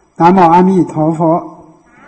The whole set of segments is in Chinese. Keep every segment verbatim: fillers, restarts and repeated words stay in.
南无阿弥陀佛。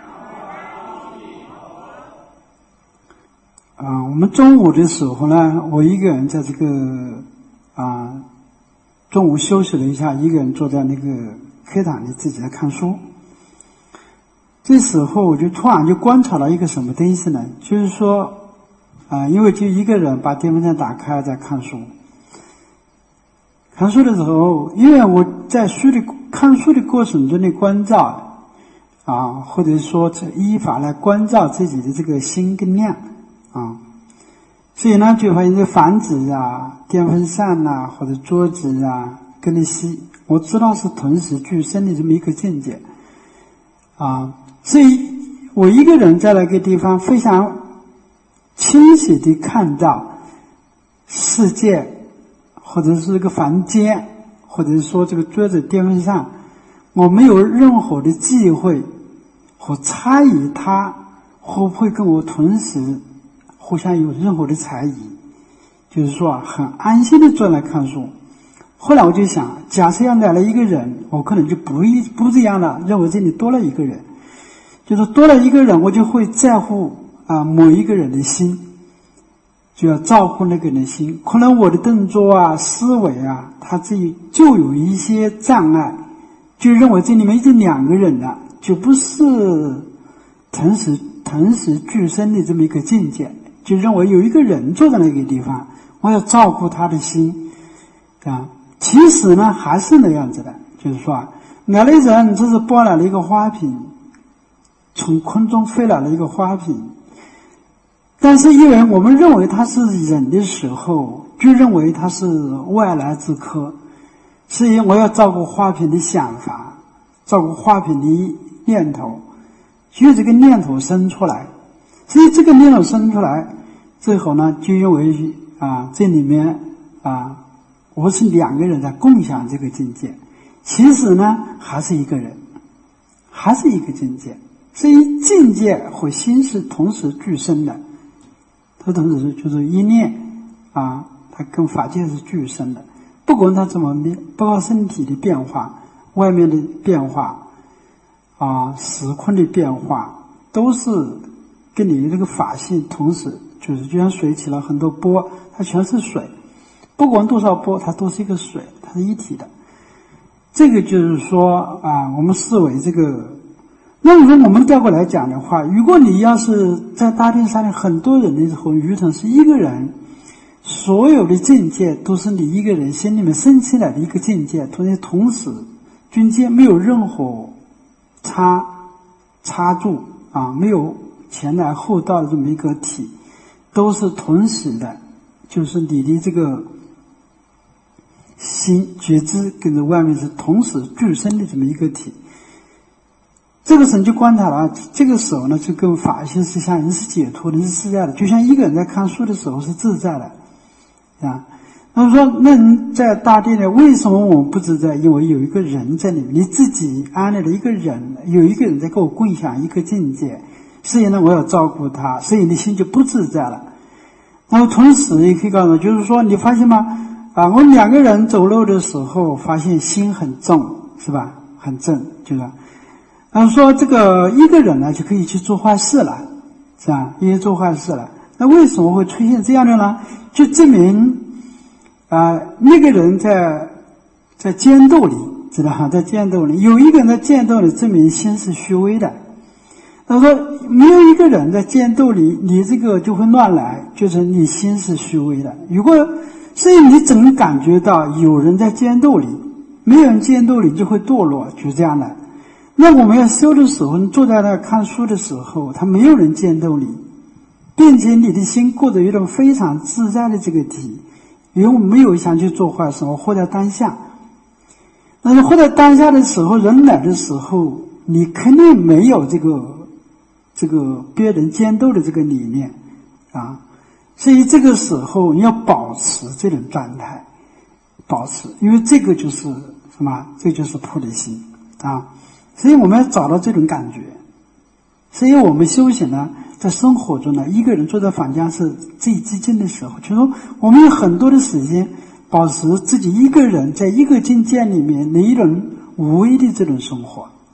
啊，我们中午的时候呢，我一个人在这个啊，中午休息了一下，一个人坐在那个课堂里自己在看书。这时候我就突然就观察到一个什么东西呢？就是说，啊，因为就一个人把电风扇打开在看书。看书的时候，因为我在书的看书的过程中的关照啊，或者说依法来关照自己的这个心跟量啊，所以呢，就发现这房子啊、电风扇啊，或者桌子啊，跟那些我知道是同时具身的这么一个境界啊，所以我一个人在那个地方非常清晰地看到世界。或者是这个房间，或者说这个桌子、电风扇，我没有任何的忌讳和猜疑，它会不会跟我同时互相有任何的猜疑，就是说啊，很安心的坐来看书。后来我就想，假设要来了一个人，我可能就不一不这样了，认为这里多了一个人，就是多了一个人，我就会在乎啊某一个人的心。就要照顾那个人的心，可能我的动作啊、思维啊，他自己就有一些障碍，就认为这里面已经两个人了，就不是同时同时具身的这么一个境界，就认为有一个人坐在那个地方，我要照顾他的心啊。其实呢，还是那样子的，就是说啊，来了人，这是拨来了一个花瓶，从空中飞来了一个花瓶。但是因为我们认为他是人的时候，就认为他是外来之客，所以我要照顾花瓶的想法，照顾花瓶的念头，所以这个念头生出来，所以这个念头生出来最后呢，就认为啊，这里面啊，我是两个人在共享这个境界，其实呢还是一个人，还是一个境界，所以境界和心是同时具身的。它同时就是一念啊，它跟法界是具身的，不管它怎么变，包括身体的变化、外面的变化啊、时空的变化，都是跟你的这个法性同时，就是就像水起了很多波，它全是水，不管多少波，它都是一个水，它是一体的。这个就是说啊，我们视为这个。那如果我们调过来讲的话，如果你要是在大殿上的很多人的时候，如同是一个人，所有的境界都是你一个人心里面升起来的一个境界，同时同时中间没有任何插插住啊，没有前来后到的这么一个体，都是同时的，就是你的这个心觉知跟着外面是同时具身的这么一个体。这个时候你就观察了，这个时候呢，就跟法性是相应，是解脱的，是自在的，就像一个人在看书的时候是自在的啊。那么说，那你在大殿里为什么我们不自在？因为有一个人在里面，你自己安立了一个人，有一个人在跟我共享一个境界，所以呢，我要照顾他，所以你心就不自在了。那么同时也可以告诉我，就是说，你发现吗？啊，我们两个人走路的时候，发现心很重，是吧？很重，就是。然后说这个一个人呢就可以去做坏事了，是吧？也做坏事了。那为什么会出现这样的呢？就证明啊、呃，那个人在在监斗里，知道哈，在监斗里有一个人在监斗里，证明心是虚微的。他说没有一个人在监斗里，你这个就会乱来，就是你心是虚微的。如果所以你总感觉到有人在监斗里，没有人监斗里就会堕落，就是这样的。那我们要修的时候，你坐在那看书的时候，他没有人监督你，并且你的心过着一种非常自在的这个体，因为我没有想去做坏事，我活在当下。但是活在当下的时候，人来的时候，你肯定没有这个这个别人监督的这个理念啊，所以这个时候你要保持这种状态，保持，因为这个就是什么？这就是菩提心啊。所以我们要找到这种感觉，所以我们修行呢，在生活中呢，一个人坐在房间是最激进的时候，就是说我们有很多的时间保持自己一个人在一个境界里面的一种无为的这种生活，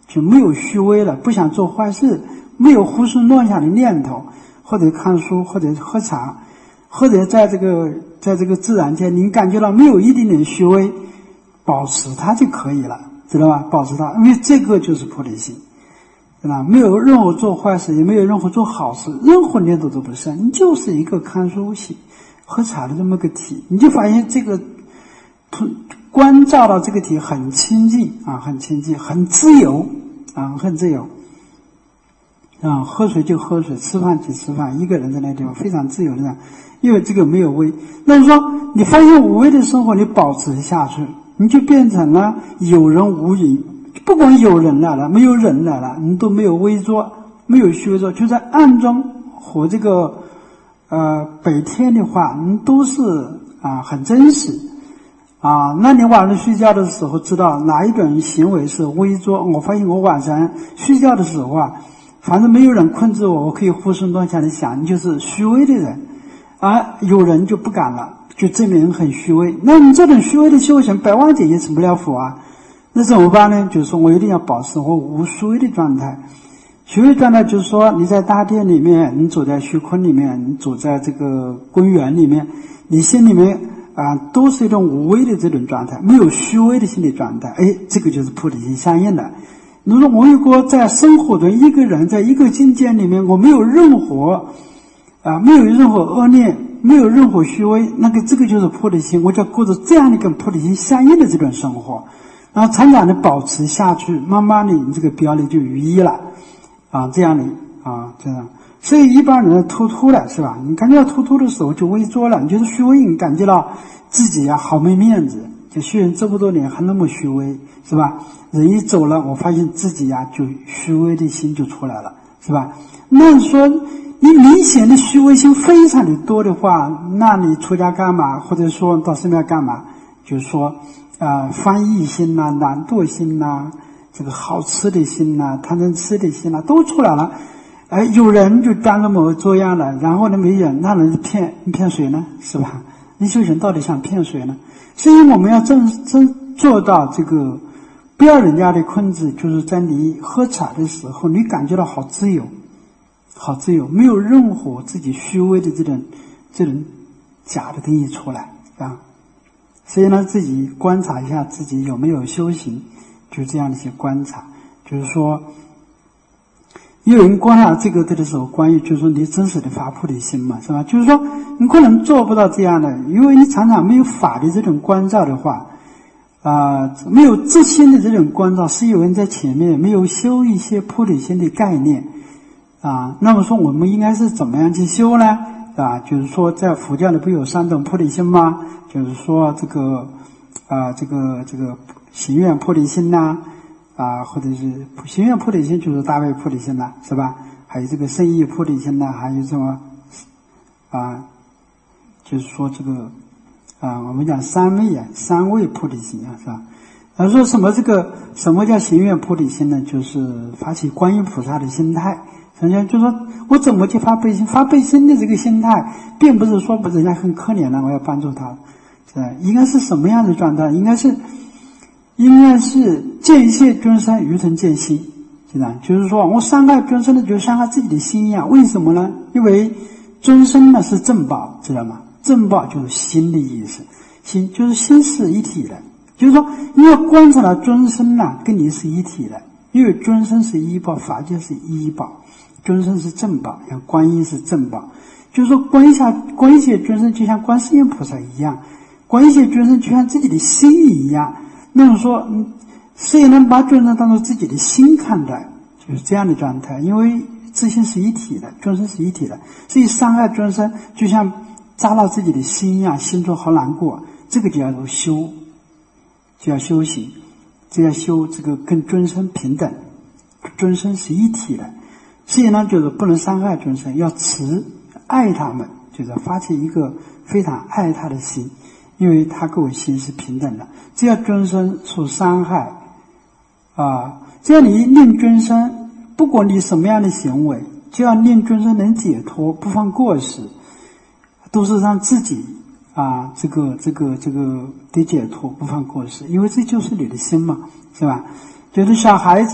就没有虚伪了，不想做坏事，没有胡思乱想的念头，或者看书，或者喝茶，或者在这个在这个自然界，您感觉到没有一点点虚伪，保持它就可以了，知道吧？保持它，因为这个就是菩提心，对吧？没有任何做坏事，也没有任何做好事，任何念头都不生，你就是一个看书写喝茶的这么个体，你就发现这个关照到这个体很清净啊，很清净，很自由啊，很自由啊，喝水就喝水，吃饭就吃饭，一个人在那地方非常自由的这样，因为这个没有为。那你说你发现无为的生活你保持下去，你就变成了有人无人，不管有人来了没有人来了，你都没有微作，没有虚伪作，就在暗中和这个呃白天的话，你都是啊很真实啊。那你晚上睡觉的时候知道哪一种行为是微作。我发现我晚上睡觉的时候啊，反正没有人控制我，我可以胡思乱想的想，你就是虚伪的人啊，有人就不敢了，就证明很虚伪。那你这种虚伪的修行百万劫也成不了佛啊，那怎么办呢？就是说我一定要保持我无虚伪的状态。虚伪状态就是说你在大殿里面，你走在虚空里面，你走在这个公园里面，你心里面啊都是一种无为的这种状态，没有虚伪的心理状态，哎，这个就是菩提心相应的。如果我如果在生活中一个人在一个境界里面，我没有任何啊没有任何恶念，没有任何虚伪，那个这个就是菩提心，我就过着这样的跟菩提心相应的这种生活，然后常常的保持下去，慢慢的你这个表里就如一了啊，这样的啊这样。所以一般人突突的是吧？你感觉到突突的时候就微作了，你就是虚伪，你感觉到自己呀、啊、好没面子，就修行这么多年还那么虚伪，是吧？人一走了，我发现自己呀、啊、就虚伪的心就出来了，是吧？那你说你明显的虚伪心非常的多的话，那你出家干嘛？或者说到寺庙干嘛？就是说啊、呃，翻译心呐、懒惰心呐、这个好吃的心呐、贪嗔痴的心呐、都出来了。哎，有人就当个模作样了，然后呢没人，那人骗骗谁呢？是吧？你修行到底想骗谁呢？所以我们要真真做到这个，不要人家的控制，就是在你喝茶的时候，你感觉到好自由，好自由，没有任何自己虚伪的这种这种假的东西出来啊。所以呢，自己观察一下自己有没有修行，就这样的一些观察，就是说。有人观察这个的时候，关于就是说你真实的发菩提心嘛，是吧？就是说你可能做不到这样的，因为你常常没有法的这种关照的话，啊、呃，没有自心的这种关照，是有人在前面没有修一些菩提心的概念啊。那么说我们应该是怎么样去修呢？啊，就是说在佛教里不有三种菩提心吗？就是说这个啊、呃，这个这个行愿菩提心呐、啊。啊，或者是行愿菩提心就是大悲菩提心了，是吧？还有这个圣意菩提心呢，还有什么啊？就是说这个啊，我们讲三昧啊，三位菩提心啊，是吧？而说什么这个什么叫行愿菩提心呢？就是发起观音菩萨的心态。人家就说我怎么去发悲心？发悲心的这个心态，并不是说人家很可怜了，我要帮助他，是吧？应该是什么样的状态？应该是。应该是见一切众生如同见心，是吧？就是说我伤害众生的就伤害自己的心一样。为什么呢？因为众生呢是正报，知道吗？正报就是心的意思，心就是心是一体的，就是说你要观察到众生呢跟你是一体的，因为众生是依报，法界是依报，众生是正报，像观音是正报，就是说观一下观一切众生就像观世音菩萨一样，观一切众生就像自己的心一样。那么说，嗯，所以能把众生当作自己的心看待，就是这样的状态。因为自心是一体的，众生是一体的，所以伤害众生就像扎到自己的心一样，心中好难过。这个就要修，就要修行，就要修这个跟众生平等，众生是一体的。所以呢，就是不能伤害众生，要慈爱他们，就是发起一个非常爱他的心。因为他跟我心是平等的，只要众生受伤害啊，只要你令众生，不管你什么样的行为，只要令众生能解脱，不犯过失，都是让自己啊这个这个这个得解脱，不犯过失，因为这就是你的心嘛，是吧？就是小孩子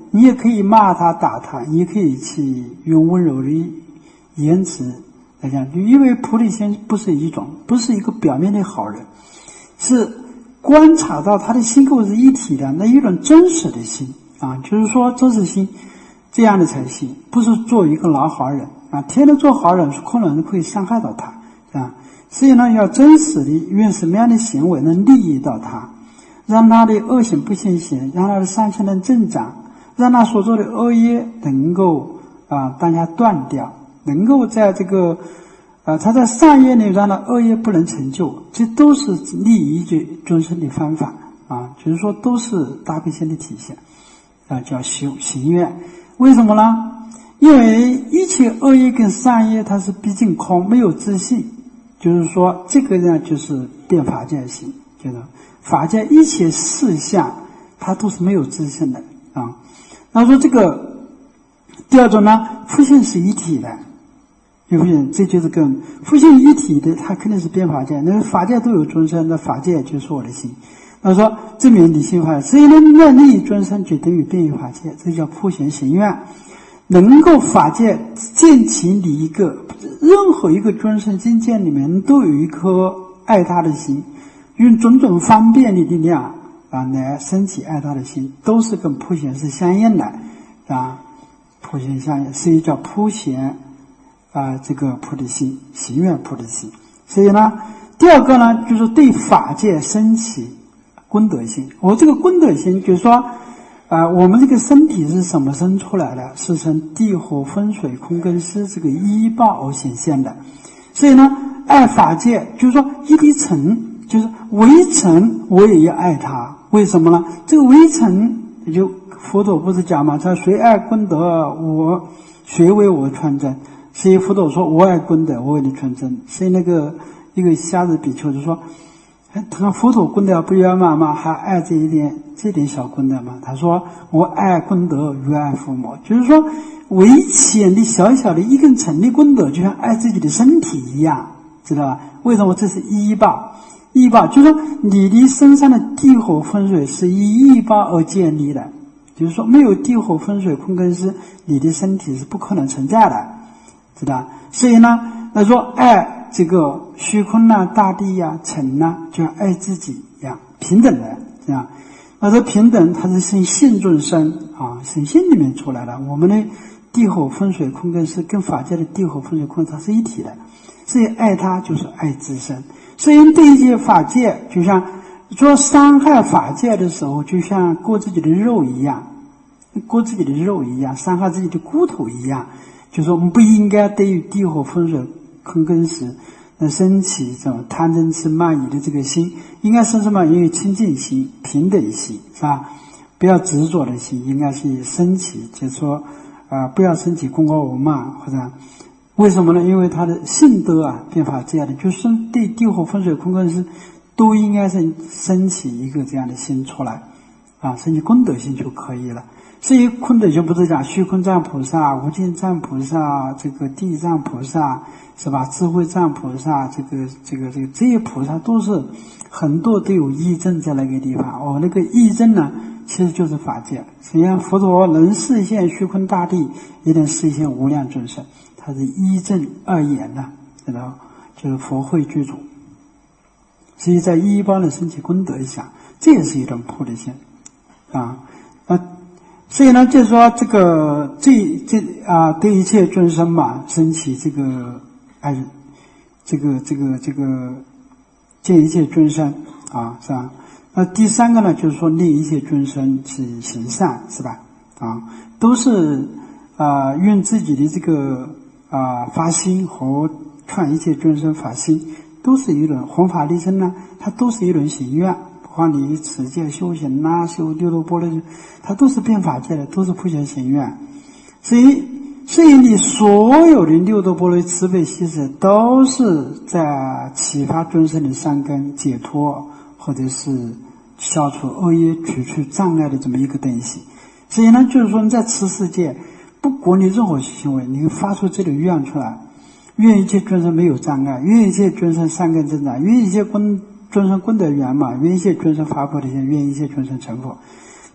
你也可以骂他打他，你也可以去用温柔的言辞来讲，因为菩提心不是一种，不是一个表面的好人，是观察到他的心跟我是一体的那一种真实的心啊，就是说真实心这样的才行，不是做一个老好人啊，天天做好人可能会伤害到他啊，所以呢，要真实的用什么样的行为能利益到他，让他的恶行不现行，让他的善行能增长，让他所做的恶业能够啊大家断掉，能够在这个啊他在善业里让他恶业不能成就，这都是利益众生的方法啊，就是说都是大悲心的体现啊，叫修行愿。为什么呢？因为一切恶业跟善业它是毕竟空，没有自信，就是说这个呢就是变法界心，就是法界一切事项它都是没有自信的啊。那说这个第二种呢，复性是一体的，复性这就是跟复性一体的，它肯定是变法界，那法界都有众生，那法界就是我的心。他说证明理性法，所以呢，愿利益众生就等于变异法界，这叫普贤行愿。能够法界见其理一个，任何一个众生境界里面都有一颗爱他的心，用种种方便的力量啊来升起爱他的心，都是跟普贤是相应的啊，普贤相应，所以叫普贤啊这个菩提心，行愿菩提心。所以呢，第二个呢，就是对法界升起功德心。我这个功德心就是说啊、呃，我们这个身体是什么生出来的？是从地火风水空根湿这个依报而显现的。所以呢，爱法界就是说一粒尘，就是微尘我也要爱它。为什么呢？这个微尘就佛陀不是讲嘛，他谁爱功德，我谁为我传真。所以佛陀说我爱功德，我为你传真。所以那个一个瞎子比丘就说，他看佛陀功德不圆满吗？还爱这一点这点小功德吗？他说我爱功德如爱父母，就是说微浅的小小的一根尘的功德，就像爱自己的身体一样，知道吧？为什么？这是依报。依报就是说你的身上的地火风水是以依报而建立的，就是说没有地火风水空根湿，你的身体是不可能存在的，知道？所以呢，他说爱这个虚空呐、大地呀、尘呐，就像爱自己一样，平等的这样。那这平等，它是从性众生啊，从性里面出来的。我们的地火风水空根湿跟法界的地火风水空它是一体的，所以爱它就是爱自身。所以对一些法界，就像做伤害法界的时候，就像割自己的肉一样，割自己的肉一样，伤害自己的骨头一样。就是说我们不应该对于地火风水空根湿那升起这种贪嗔痴慢疑的这个心，应该是什么？因为清净心、平等心，是吧？不要执着的心，应该是升起，就是说啊、呃，不要升起功高我慢，或者为什么呢？因为他的性德啊，变法界的，就是对地火风水空根湿都应该是升起一个这样的心出来啊，升起功德心就可以了。所以功德就不是讲虚空藏菩萨、无尽藏菩萨、这个地藏菩萨，是吧？智慧藏菩萨，这个这个这个这些菩萨都是很多都有义证在那个地方。哦，那个义证呢，其实就是法界。实际上佛陀能示现虚空大地，也能示现无量众生，它是一正二眼的，知道？就是佛慧具足。所以在一般的升起功德下，这也是一种菩提心啊啊。所以呢，就是说这个这这啊，对一切众生嘛，升起这个爱，这个这个这个见一切众生啊，是吧？那第三个呢，就是说令一切众生去行善，是吧？啊，都是啊用自己的这个啊发心和劝一切众生发心，都是一种弘法利生呢，它都是一种行愿。不管你持戒修行呐、啊，修六度波罗，它都是变法界的，都是普贤行愿。所以，所以你所有的六度波罗慈悲喜舍，都是在启发众生的善根、解脱，或者是消除恶业、除去障碍的这么一个东西。所以呢，就是说你在此世界，不管你任何行为，你发出这种愿出来，愿一切众生没有障碍，愿一切众生善根增长，愿一切功众生功德圆满，愿一切众生发菩提心，愿一切众生成佛。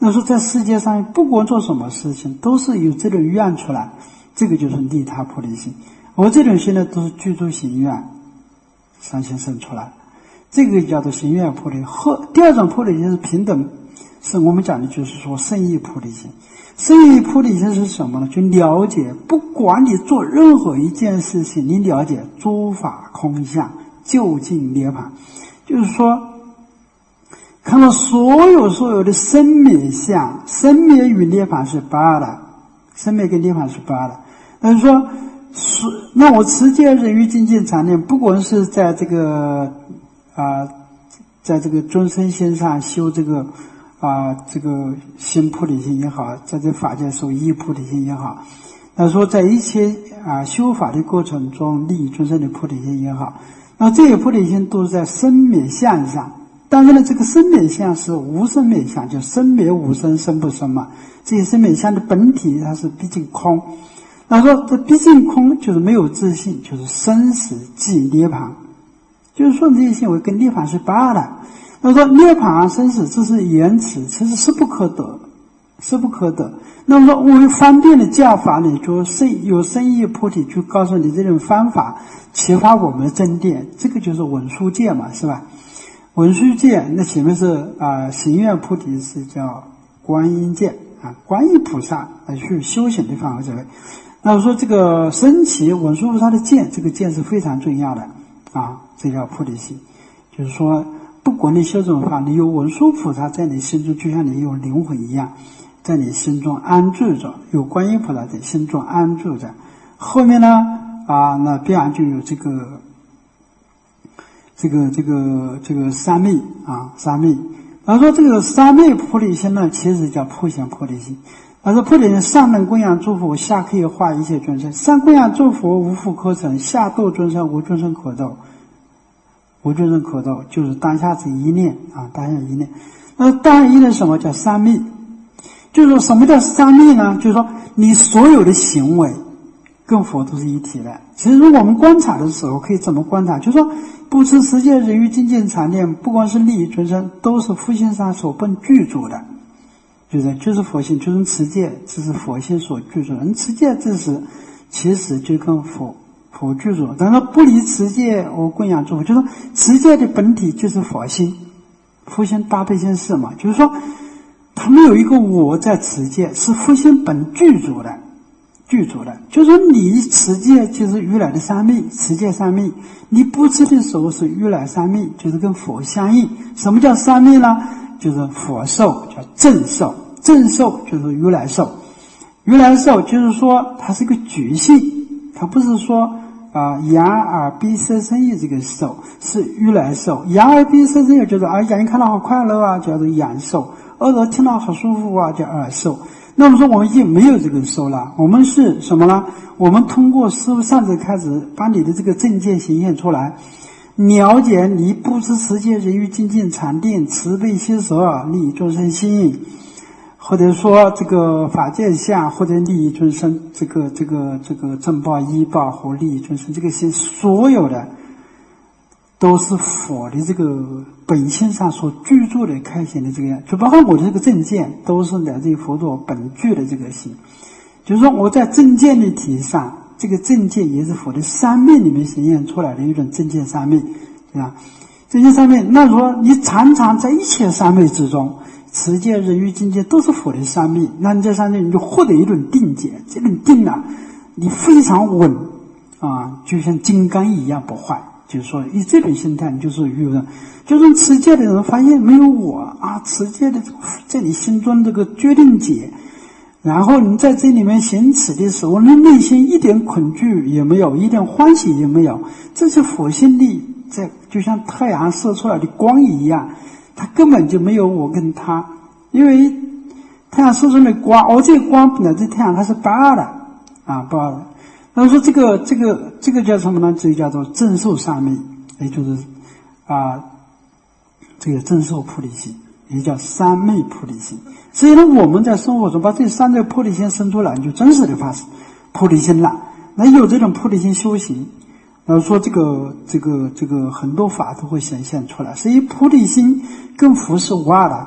那说在世界上不管做什么事情都是有这种愿出来，这个就是利他菩提心。我这种心呢都是具足行愿上心生出来，这个叫做行愿菩提。后第二种菩提心是平等，是我们讲的就是说圣意菩提心。圣意菩提心是什么呢？就了解不管你做任何一件事情，你了解诸法空相究竟涅槃，就是说看到所有所有的生灭相，生灭与涅槃是八的，生灭跟涅槃是八的。但是说是那我持戒忍辱精进禅念，不管是在这个啊、呃，在这个众生心上修这个啊、呃，这个心菩提心也好，在这法界受依菩提心也好，那说在一切啊、呃、修法的过程中利益众生的菩提心也好，那这些菩提心都是在生灭相上。但是呢，这个生灭相是无生灭相，就生灭无生，生不生嘛。这些生灭相的本体它是毕竟空。那说这毕竟空就是没有自性，就是生死即涅槃，就是说这些行为跟涅槃是八的。那说涅槃生死这是言辞，其实是不可得，是不可得。那么说为方便的教法呢，就生有生意菩提就告诉你这种方法，启发我们的真谛，这个就是文殊戒嘛，是吧？文殊戒那前面是啊、呃、行愿菩提是叫观音戒啊，观音菩萨啊去修行的范围之内。那我说这个升起文殊菩萨的戒，这个戒是非常重要的啊，这叫菩提心。就是说不管你修这种法，你有文殊菩萨在你心中，就像你有灵魂一样，在你心中安住着，有观音菩萨在心中安住着。后面呢啊，那必然就有这个这个这个这个三昧啊，三昧。他说这个三昧菩提心呢，其实叫普贤菩提心。他说菩提心上能供养诸佛，下可以化一切众生。上供养诸佛无复可成，下度众生无众生可度，无众生可度，就是当下这一念啊，当下一念。那当下一念什么叫三昧？就是说什么叫三昧呢？就是说你所有的行为跟佛都是一体的。其实我们观察的时候可以怎么观察？就是说不持持戒忍辱精进禅念，不光是利益众生，都是佛性上所本具足的。就是就是佛性，就是持戒，这是佛性所具足的。持戒这是其实就跟佛佛具足，但是不离持戒我供养诸佛，就是说持戒的本体就是佛性，佛性搭配性是嘛，就是说他没有一个我在持戒，是佛性本具足的，具足的。就是说你持戒就是如来的三昧，持戒三昧；你不持的时候是如来三昧，就是跟佛相应。什么叫三昧呢？就是佛受，叫正受。正受就是如来受，如来受就是说它是个觉性，它不是说啊、呃、眼耳鼻舌身意这个受，是如来受。眼耳鼻舌身意就是啊，眼睛看到好快乐啊，叫做眼受；耳朵听到好舒服啊，叫耳受。那么说我们已经没有这个受了，我们是什么呢？我们通过师父上次开始把你的这个正见显现出来，了解你不知持戒忍辱精进禅定慈悲心舍利益众生心，或者说这个法界相，或者利益众生，这个这个这个正报依报和利益众生，这个心所有的都是佛的这个本性上所居住的开显的这个样，就包括我的这个正见，都是来自于佛陀本具的这个心。就是说我在正见的体上，这个正见也是佛的三昧里面显现出来的一种正见三昧，对吧？正见三昧，那如果你常常在一切三昧之中，持戒忍辱精进都是佛的三昧，那你在三昧你就获得一种定解，这种定啊，你非常稳啊，就像金刚一样不坏。就是说以这种心态，你就是有人，就是持戒的人发现没有我啊，持戒的在你心中这个决定解，然后你在这里面行持的时候，你内心一点恐惧也没有，一点欢喜也没有，这是佛性力在，就像太阳射出来的光一样，它根本就没有我跟他，因为太阳射出来的光，而这个光本来这太阳它是八的啊，八的。那么说这个这个这个叫什么呢？这个叫做正受三昧，也就是啊这个正受菩提心，也叫三昧菩提心。所以呢，我们在生活中把这三个菩提心生出来，你就真实的发菩提心了。那有这种菩提心修行，然后说这个这个这个很多法都会显现出来。所以菩提心跟佛是无二的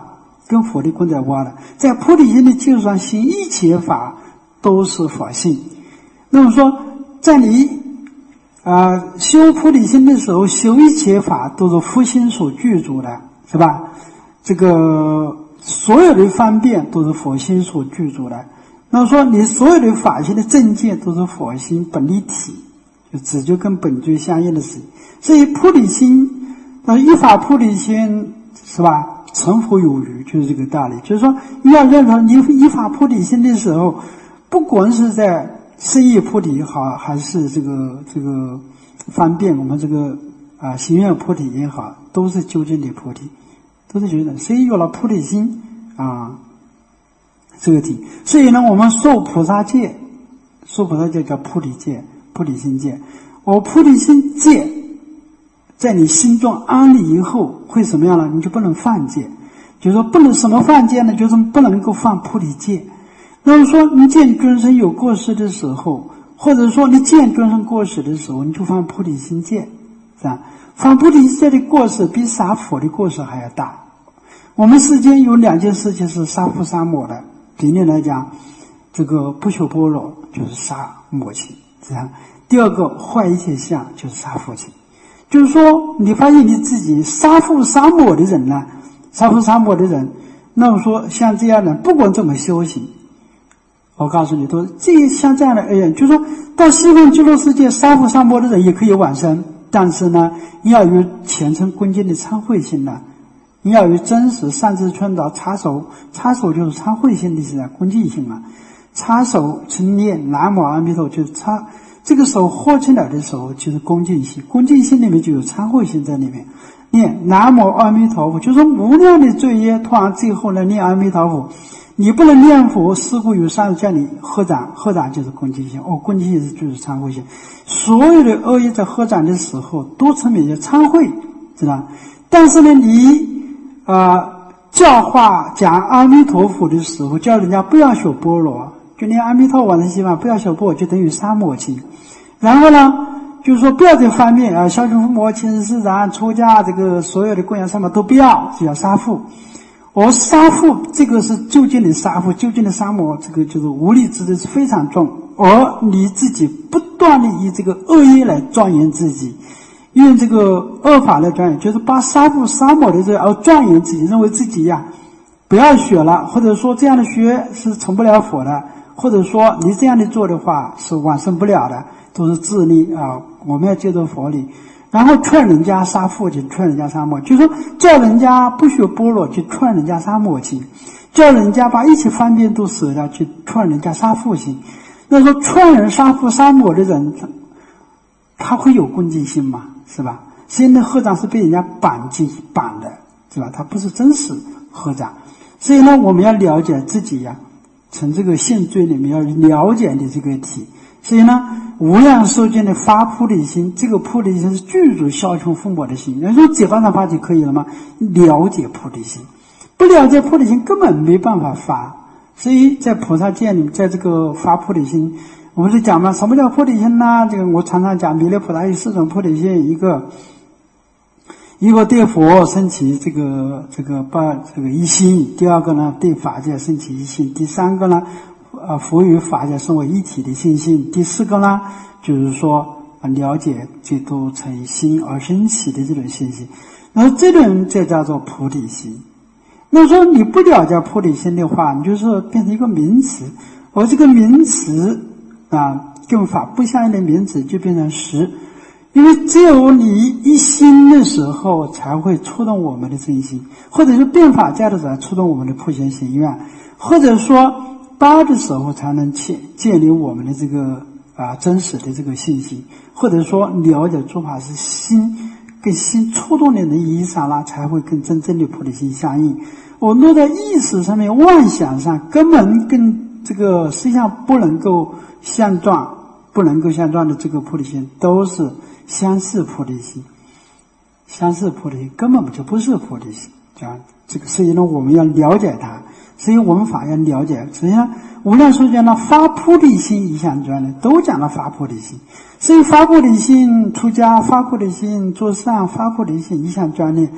跟佛的功在挖的，在菩提心的基础上行一切法都是佛性。那么说，在你啊、呃、修菩提心的时候，修一切法都是佛心所具足的，是吧？这个所有的方便都是佛心所具足的。那么说，你所有的法性的正见都是佛心本立体，就只就跟本具相应的事。所以菩提心，呃，一法菩提心，是吧？成佛有余，就是这个道理。就是说，你要认同你一法菩提心的时候，不管是在生意菩提也好，还是这个这个方便我们这个啊、呃、行愿菩提也好，都是究竟的菩提，都是究竟的。所以有了菩提心啊，这个体。所以呢，我们受菩萨戒，受菩萨戒叫菩提戒、菩提心戒。我菩提心戒在你心中安立以后，会什么样呢？你就不能犯戒。就是说不能什么犯戒呢？就是不能够犯菩提戒。那么说，你见众生有过失的时候，或者说你见众生过失的时候，你就犯菩提心戒，是吧？犯菩提心戒的过失比杀佛的过失还要大。我们世间有两件事情是杀父杀母的。第一来讲，这个不修般若就是杀母亲，这样。第二个坏一切相就是杀父亲。就是说，你发现你自己杀父杀母的人呢，杀父杀母的人，那么说像这样的，不管怎么修行，我告诉你，都这像这样的而言，就是说到西方极乐世界杀父杀母的人也可以往生，但是呢，你要有虔诚恭敬的忏悔心呢，你要有真实善知劝导插手，插手就是忏悔心的是啊，恭敬心啊，插手称念南无阿弥陀，就是插这个手合起来的时候就是恭敬心，恭敬心里面就有忏悔心在里面。念南无阿弥陀佛，就是无量的罪业，突然最后呢念阿弥陀佛。你不能念佛，师父有上叫你合掌，合掌就是恭敬心，哦，恭敬心就是忏悔心。所有的恶业在合掌的时候都称为忏悔，知道？但是呢，你呃教化讲阿弥陀佛的时候，叫人家不要学般若，就念阿弥陀往生西方，不要学般若，就等于杀母亲。然后呢，就是说不要这方面啊，孝敬父母、亲师长、出家，这个所有的供养什么都不要，只要杀父。而杀父这个是究竟的杀父，究竟的杀母，这个就是无力之德是非常重。而你自己不断的以这个恶业来庄严自己，用这个恶法来庄严，就是把杀父杀母的这个而庄严自己，认为自己呀不要学了，或者说这样的学是成不了佛的，或者说你这样的做的话是往生不了的，都是自利啊！我们要接受佛理。然后劝人家杀父亲，劝人家杀母，就是说叫人家不学般若，去劝人家杀母亲；叫人家把一切方便都舍了，去劝人家杀父亲。那说劝人杀父杀母的人，他会有恭敬心吗？是吧？现在合掌是被人家绑进绑的，是吧？他不是真实合掌。所以呢，我们要了解自己呀、啊，从这个性罪里面要了解你这个体。所以呢，无量寿经的发菩提心，这个菩提心是具足孝敬父母的心。人说解放上发就可以了吗？了解菩提心，不了解菩提心根本没办法发。所以在菩萨戒里，在这个发菩提心，我们是讲嘛，什么叫菩提心呢？这个我常常讲，弥勒菩萨有四种菩提心，一个一个对佛升起这个这个把这个一心，第二个呢对法界升起一心，第三个呢呃，佛与法界生为一体的信心。第四个呢，就是说了解这都成心而生起的这种信心。然后这种就叫做菩提心。那说你不了解菩提心的话，你就是变成一个名词，而这个名词啊，跟法不相应的名词就变成实。因为只有你一心的时候，才会触动我们的真心，或者是变法界的时候触动我们的普贤行愿，或者说八的时候才能建建立我们的这个啊真实的这个信心，或者说了解诸法是心跟心触动的那一刹那，才会跟真正的菩提心相应。我落在意识上面、妄想上，根本跟这个实际上不能够相撞，不能够相撞的这个菩提心，都是相似菩提心，相似菩提心根本就不是菩提心。这样，这个所以呢，我们要了解它。所以我们法要了解，实际上无量寿经呢发菩提心一项专的都讲了发菩提心。所以发菩提心出家，发菩提心做善，发菩提心一项专念，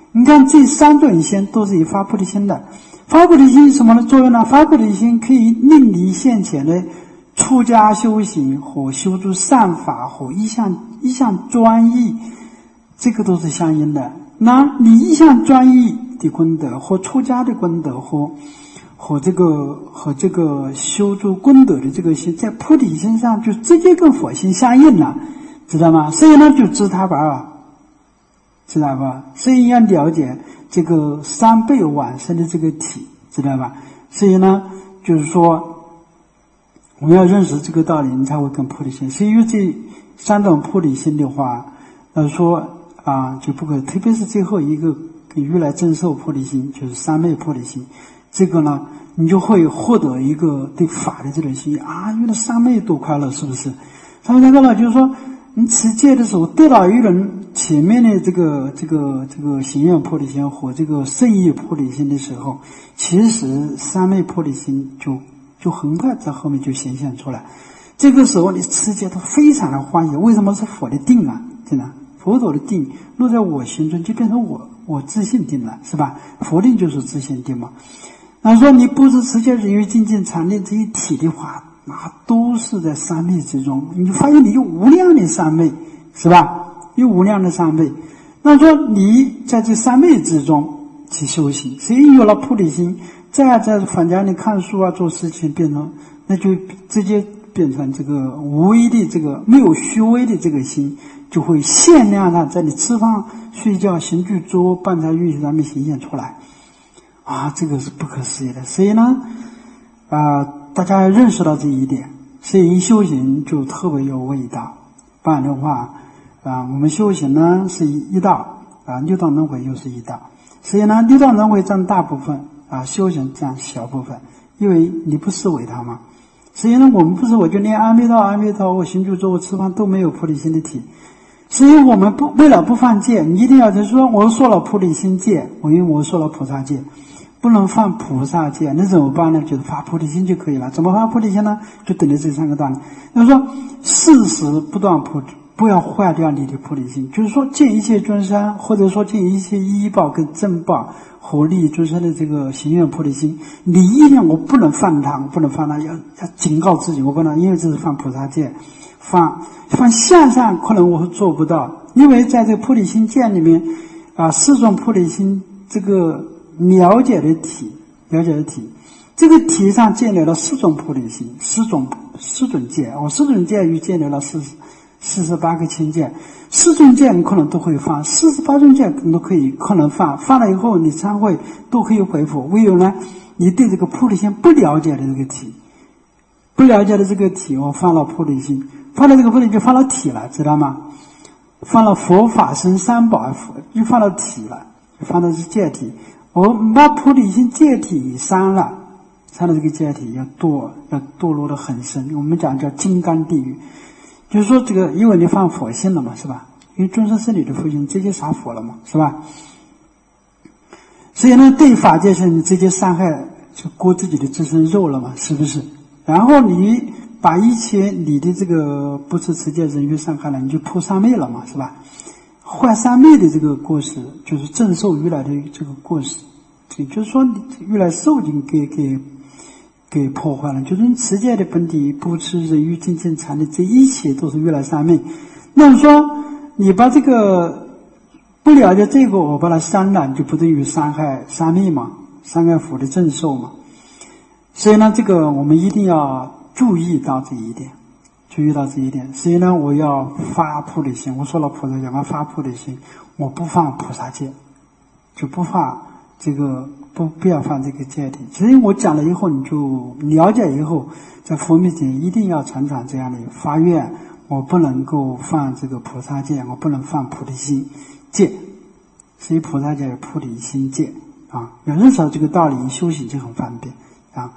你看这三种心都是以发菩提心的。发菩提心什么的作用呢？发菩提心可以令离现前的出家修行和修诸善法和一向一向专一，这个都是相应的。那你一向专一的功德和出家的功德和和这个和这个修诸功德的这个心，在菩提心上就直接跟佛心相应了，知道吗？所以呢，就知他吧，知道吧？所以要了解这个三倍往生的这个体，知道吧？所以呢，就是说我们要认识这个道理，你才会跟菩提心。所以这三种菩提心的话，呃说啊就不可，特别是最后一个跟如来真受菩提心，就是三昧菩提心。这个呢，你就会获得一个对法的这种心啊，原来三昧多快乐，是不是？三昧快乐就是说，你持戒的时候得到一人前面的这个这个这个行愿菩提心和这个圣意菩提心的时候，其实三昧菩提心就就很快在后面就显现出来。这个时候你持戒都非常的欢喜，为什么是佛的定啊？真的，佛陀的定落在我心中，就变成我我自信定了，是吧？佛定就是自信定嘛。那说你不是持戒人于精进禅定这一体的话，那都是在三昧之中，你就发现你有无量的三昧，是吧？有无量的三昧。那说你在这三昧之中去修行，所以有了菩提心，再在坊间里看书啊做事情，变成那就直接变成这个无为的这个没有虚微的这个心，就会限量的在你吃饭睡觉行住坐办财运行上面显现出来啊，这个是不可思议的。所以呢啊、呃，大家要认识到这一点，所以修行就特别有味道。不然的话啊、呃，我们修行呢是一道啊，六道轮回又是一道，所以呢六道轮回占大部分啊，修行占小部分，因为你不思维它嘛。所以呢我们不是我就连阿弥陀阿弥陀我行住坐卧吃饭都没有菩提心的体。所以我们不为了不犯戒，你一定要就是说我说了菩提心戒，我因为我说了菩萨戒，不能犯菩萨戒，那怎么办呢？就是发菩提心就可以了。怎么发菩提心呢？就等于这三个道理。就是说事时不断菩不要坏掉你的菩提心，就是说见一切众生，或者说见一切依报跟正报和利益众生的这个行愿菩提心，你一定我不能犯它，我不能犯它，要要警告自己，我不能，因为这是犯菩萨戒。犯犯向上可能我做不到，因为在这个菩提心戒里面啊，四种菩提心这个了解的体，了解的体，这个体上建立了四种菩提心，四种四种戒，我四种戒又建立了四四十八个清戒，四种戒你可能都会犯，四十八种戒你都可以可能犯，犯了以后你参会都可以恢复。唯有呢，你对这个菩提心不了解的这个体，不了解的这个体，我犯了菩提心。犯了这个菩提就犯了体了，知道吗？犯了佛法僧三宝，就犯了体了，犯的是戒体。我把菩提心戒体删了，删了这个戒体要堕，要堕落的很深。我们讲叫金刚地狱，就是说这个，因为你犯佛性了嘛，是吧？因为众生是你的父亲，直接杀佛了嘛，是吧？所以呢，对法界上你直接伤害，就过自己的自身肉了嘛，是不是？然后你把一切你的这个不持持戒人欲伤害了，你就破三昧了嘛，是吧？坏三昧的这个过失，就是正受如来的这个过失，也就是说如来受经给给给破坏了，就是你持戒的本体不持人欲精进禅的这一切都是如来三昧。那么说你把这个不了解这个，我把它删了，就不等于伤害三昧嘛，伤害佛的正受嘛。所以呢，这个我们一定要注意到这一点，注意到这一点。所以呢，我要发菩提心。我说了菩萨戒，我发菩提心，我不犯菩萨戒，就不犯这个不不要犯这个戒体。其实我讲了以后，你就了解以后，在佛面前一定要常常这样的发愿：我不能够犯这个菩萨戒，我不能犯菩提心戒。所以菩萨戒有菩提心戒啊，要认识到这个道理，修行就很方便啊。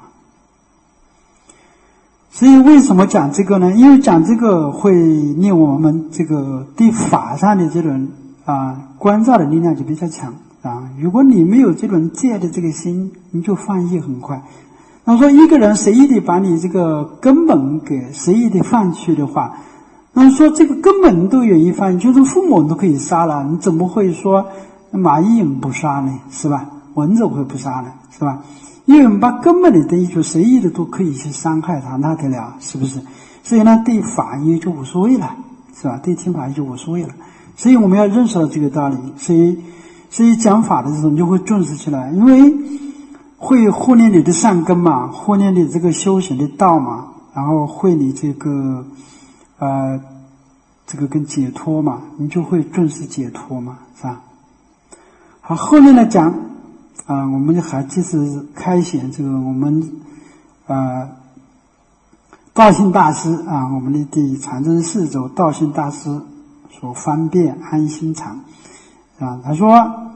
所以为什么讲这个呢？因为讲这个会令我们这个对法上的这种啊关照的力量就比较强啊。如果你没有这种戒的这个心，你就犯业很快。那说一个人随意的把你这个根本给随意的放去的话，那说这个根本都愿意犯，就是父母都可以杀了，你怎么会说蚂蚁不杀呢，是吧？蚊子会不杀呢，是吧？因为我们把根本的东西就随意的都可以去伤害它，那得了，是不是？所以呢，对法医就无所谓了，是吧？对听法医就无所谓了。所以我们要认识到这个道理，所以所以讲法的时候你就会重视起来，因为会护念你的善根嘛，护念你这个修行的道嘛，然后会你这个呃这个跟解脱嘛，你就会重视解脱嘛，是吧？好，后面来讲啊、呃，我们还继续开显这个我们呃道信大师啊，我们的第禅宗四祖道信大师所方便安心禅啊，他说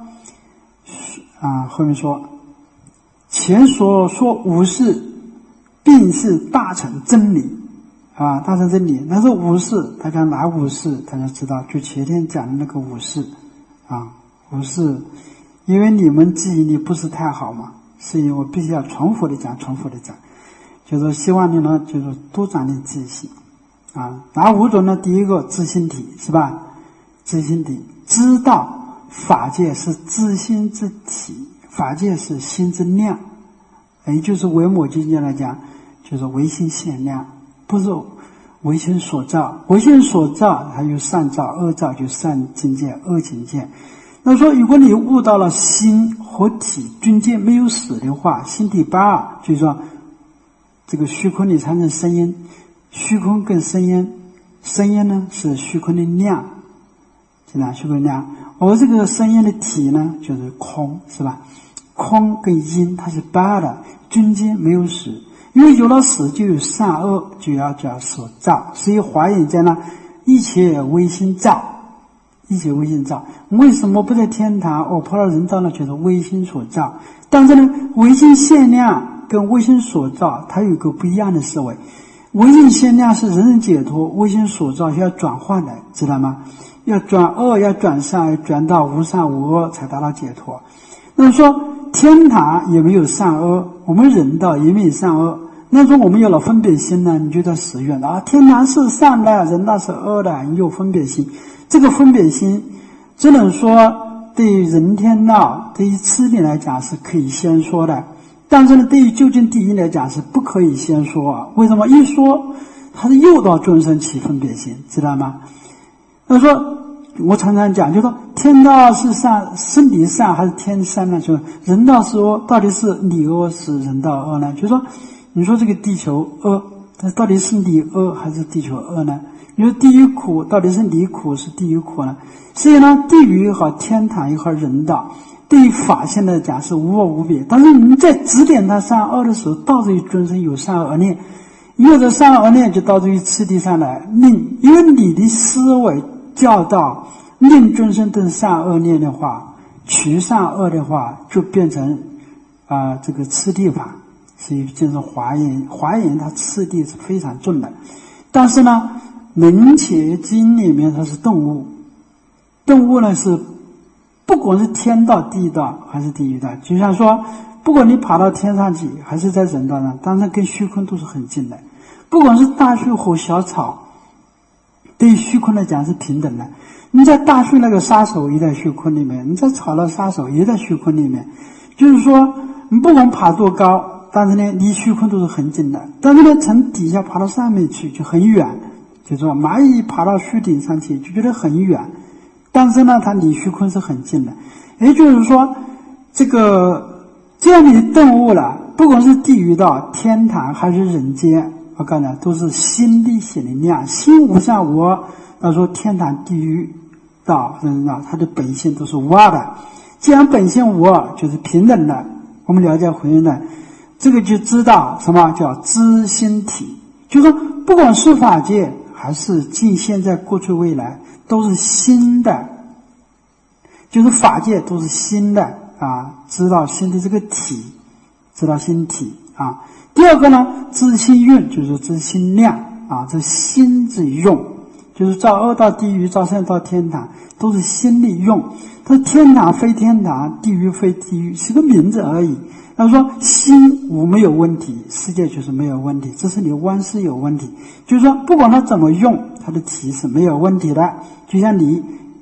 啊，后面说前所说无事，并是大乘真理啊，大乘真理。那是无事，大家哪无事？大家知道，就前天讲的那个无事啊，无事，因为你们记忆力不是太好嘛，所以我必须要重复的讲，重复的讲，就是希望你呢，就是多长点记性啊。哪五种呢？第一个自心体，是吧？自心体知道法界是自心之体，法界是心之量，也就是维摩经界来讲，就是唯心现量，不是唯心所造。唯心所造还有善造、恶造，就善境界、恶境界。那说如果你悟到了心和体均界没有死的话，心体八二，就是说这个虚空里产生声音，虚空跟声音，声音呢是虚空的量，是吧？虚空的量，而这个声音的体呢就是空，是吧？空跟音它是八的，均界没有死，因为有了死就有善恶，就要叫所造。所以华严讲呢，一切唯心造，一切唯心造。为什么不在天堂？我跑到人道呢？就是唯心所造。但是呢，唯心限量跟唯心所造，它有一个不一样的思维。唯心限量是人人解脱，唯心所造是要转换的，知道吗？要转恶，要转善，要转到无善无恶，才达到解脱。那么说天堂也没有善恶，我们人道也没有善恶。那说我们有了分别心呢，你就在死远了啊！天堂是善的，人道是恶的，你有分别心。这个分别心只能说对于人天道，对于次第来讲是可以先说的，但是呢，对于究竟第一来讲是不可以先说啊。为什么？一说它是诱导众生起分别心，知道吗？他说我常常讲，就说天道是善，是理善还是天善呢？就人道是恶，到底是理恶是人道恶呢？就说你说这个地球恶，它到底是理恶还是地球恶呢？你说地狱苦到底是理苦是地狱苦呢？所以呢，地狱也好，天堂也好，人道对于法性来讲是无恶无别。但是你在指点他善恶的时候，导致于众生有善恶念，有着善恶念就导致于次第上来令，因为你的思维教导令众生等善恶念的话，取善恶的话，就变成啊、呃、这个次第法。所以就是华严，华严它次第是非常重的。但是呢，能且经里面它是动物，动物呢是不管是天道、地道还是地狱道，就像说，不管你爬到天上去还是在人道上，当然跟虚空都是很近的。不管是大树和小草，对于虚空来讲是平等的。你在大树那个杀手也在虚空里面，你在草的杀手也在虚空里面。就是说，你不管爬多高，但是呢，离虚空都是很近的。但是呢，从底下爬到上面去就很远。就说蚂蚁爬到树顶上去就觉得很远，但是呢，它离虚空是很近的。也就是说，这个这样的动物了，不管是地狱道、天堂还是人间，我告诉你，都是心力显的量，心无善无恶。他说天堂、地狱道、人道，它的本性都是无二的。既然本性无二，就是平等的。我们了解回应的，这个就知道什么叫知心体，就是说，不管是法界还是近现在、过去、未来，都是心的，就是法界都是心的啊，知道心的这个体，知道心体啊。第二个呢，知心用，就是知心量啊，这心之用，就是造恶道、地狱、造善道、天堂，都是心力用。它天堂非天堂，地狱非地狱，是个名字而已。他说心无没有问题，世界就是没有问题，这是你万事有问题。就是说不管它怎么用，它的体是没有问题的。就像你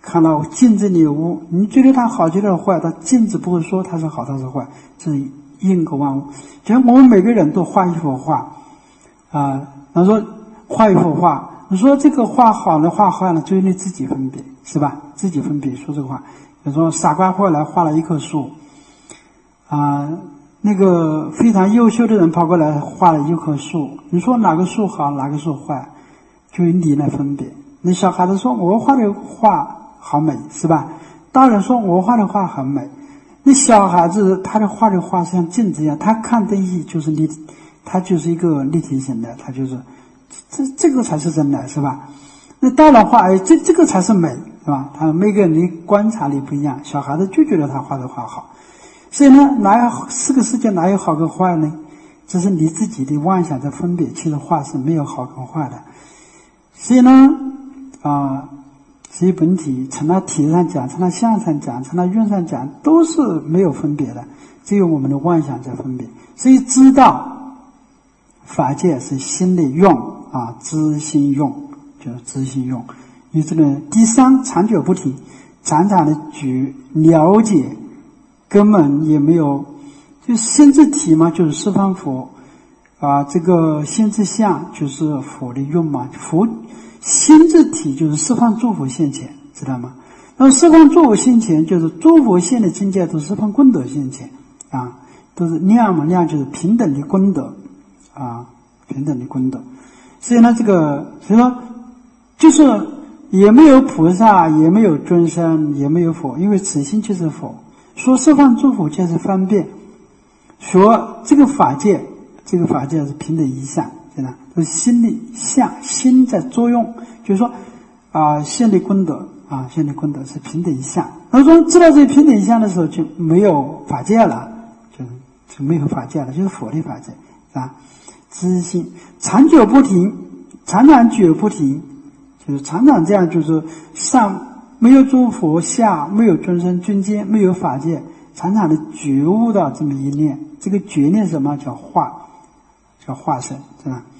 看到镜子里有物，你觉得它好，觉得坏，它镜子不会说它是好，它是坏，这是因果万物。就像我们每个人都画一幅画啊，他说画一幅画，你说这个画好了，画坏了，就你自己分别，是吧？自己分别说这个话。比如说傻瓜后来画了一棵树，啊，那个非常优秀的人跑过来画了一棵树，你说哪个树好，哪个树坏，就由你来分别。那小孩子说我画的画好美，是吧？大人说我画的画很美。那小孩子他的画的画像镜子一样，他看东西就是立，他就是一个立体型的，他就是这这个才是真的，是吧？那大人画，哎，这这个才是美，是吧？他每个人的观察力不一样，小孩子就觉得他画的画好。所以呢，哪有四个世界哪有好跟坏呢？这是你自己的妄想在分别，其实画是没有好跟坏的。所以呢，啊，所以本体从它体上讲，从它相上讲，从它用上讲，都是没有分别的，只有我们的妄想在分别。所以知道法界是心的用啊，知心用就是知心用。因此呢，第三长久不停，常常的举了解，根本也没有，就心之体嘛，就是十方佛啊，这个心之相就是佛的用嘛，佛心之体就是十方诸佛现前，知道吗？那么十方诸佛现前就是诸佛现的境界都是十方功德现前啊，都是量嘛，量就是平等的功德啊，平等的功德。所以呢，这个所以说就是也没有菩萨，也没有尊生，也没有佛，因为此心就是佛。说十方诸佛就是方便，说这个法界，这个法界是平等一相，对吧？都是心的相，心在作用，就是说啊，心的功德啊，心的功德是平等一相。那说知道这个平等一相的时候，就没有法界了，就就没有法界了，就是佛的法界啊。知心长久不停，常常久不停，就是常常这样，就是上。没有诸佛，下没有尊生尊阶，没有法界，常常的觉悟到这么一念，这个觉念什么叫化，叫化身，是吧？